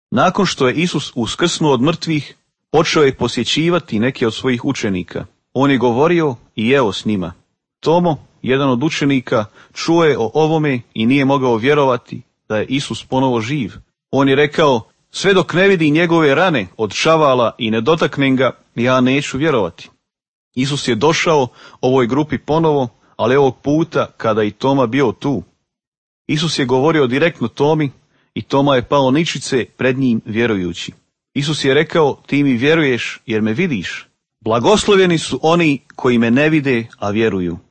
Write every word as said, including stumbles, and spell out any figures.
Nakon što je Isus uskrsnuo od mrtvih, počeo je posjećivati neke od svojih učenika. On je govorio i jeo s njima. Tomo, jedan od učenika, čuo je o ovome i nije mogao vjerovati da je Isus ponovo živ. On je rekao, sve dok ne vidi njegove rane od čavala i ne dotaknem ga, ja neću vjerovati. Isus je došao ovoj grupi ponovo, ali ovog puta kada i Toma bio tu. Isus je govorio direktno Tomi i Toma je pao ničice pred njim vjerujući. Isus je rekao, ti mi vjeruješ jer me vidiš. Blagoslovljeni su oni koji me ne vide, a vjeruju.